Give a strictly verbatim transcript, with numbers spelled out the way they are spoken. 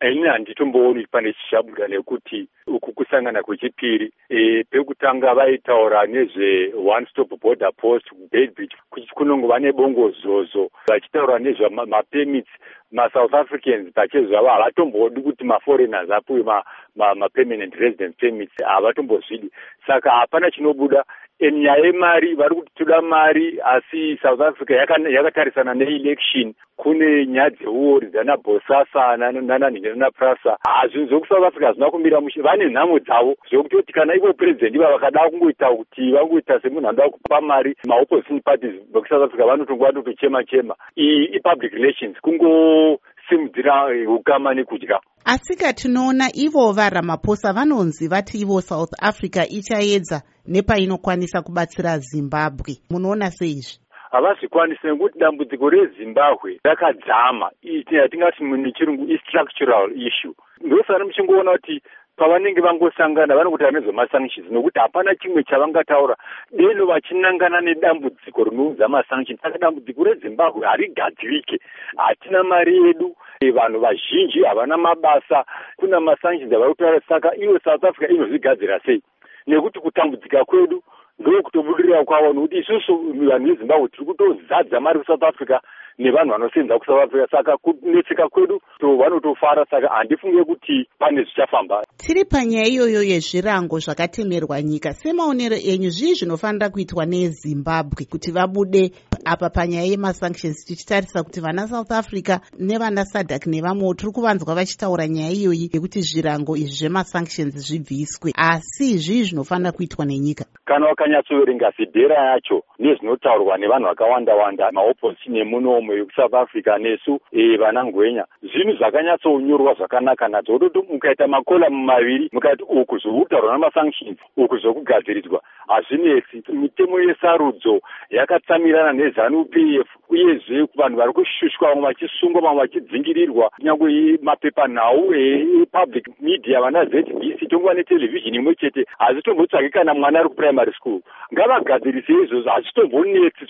ini handitombooni pane chichabuda nekuti uku kusangana kwechipiri e, pekutanga vaitaura nezve one stop border post Beitbridge kunongova nebongozozo vachitaura nezvamapermits ma-South Africans pachezvo zvavo havatombodi kuti ma-foreigners apiwe ma-permanent ma residence permits havatombozvidi. Saka hapana chinobuda. Enyaya yemari vari kuti toda mari, asi South Africa yakatarisana yaka ne-election. Kune nyaya dzeuori dzana Bosasa nananhingi naPrasa. Hazvinhu zvoku South Africa hazvina kumira mushe. Vane nhamo dzavo zvokutoti kana ivo president iva vakada kungoita kuti vangoita semunhu anoda kupa mari ma-opposition parties voku South Africa vanotongwa vanotochema chema. Iyi i-public relations kungo simudzira ukama nekudya. Asika tinoona ivo vaRamaphosa vanonzi vati ivo South Africa ichaedza nepainokwanisa kubatsira Zimbabwe. Munoona seizvi? Havazvikwanisi nekuti dambudziko reZimbabwe rakadzama. Tingati nechirungu i-structural issue. Ndosara muchingoona kuti pavanenge vangosangana vanokutaura nezvemasanctions nokuti hapana chimwe chavangataura deno vachinangana nedambudziko rinoudza masanctions. Saka dambudziko reZimbabwe harigadzirike. Hatina mari yedu, vanhu vazhinji havana mabasa, kuna masanctions avari kutaura. Saka iwe South Africa inozvigadzira sei? Nekuti kutambudzika kwedu ndokutobudirira kwavo nokuti isusu vanhu veZimbabwe tiri kutozadza mari kuSouth Africa nevanhu vanosenza kuSouth Africa. Saka kunetseka kwedu vanotofara. Saka handifunge kuti pane zvichafamba. Tiri panyaya iyoyo yezvirango zvakatemerwa nyika, semaonero enyu zvii zvinofanira kuitwa neZimbabwe kuti vabude apa panyaya yemasanctions, tichitarisa kuti vana South Africa nevana SADC nevamwewo tiri kuvanzwa vachitaura nyaya iyoyi yekuti zvirango izvi zvemasanctions zvibviswe, asi zvii zvinofanira kuitwa nenyika? Kana wakanyatsoverenga zidhera yacho nezvinotaurwa nevanhu vakawanda wanda maopposition emunomo yekusouth Africa nesu e, vana ngwenya, zvinhu zvakanyatsonyorwa zvakanaka nadzo. Wototi mukaita makolamu maviri mukati uku zvokutaurwa namasanctions uku zvokugadziridzwa hazvinesi. Mitemo yesarudzo yakatsamirana neZANU P F uyezve vanhu vari kushushwa, vamwe vachisungwa, vamwe vachidzingirirwa. Nyangwe mapepanhau epublic media vana Z B C tongova netelevision imwe chete hazvitombotsvaki kana mwana ari kuprimary school. Ngavagadzirise izvozvo, hazvitombonetsi.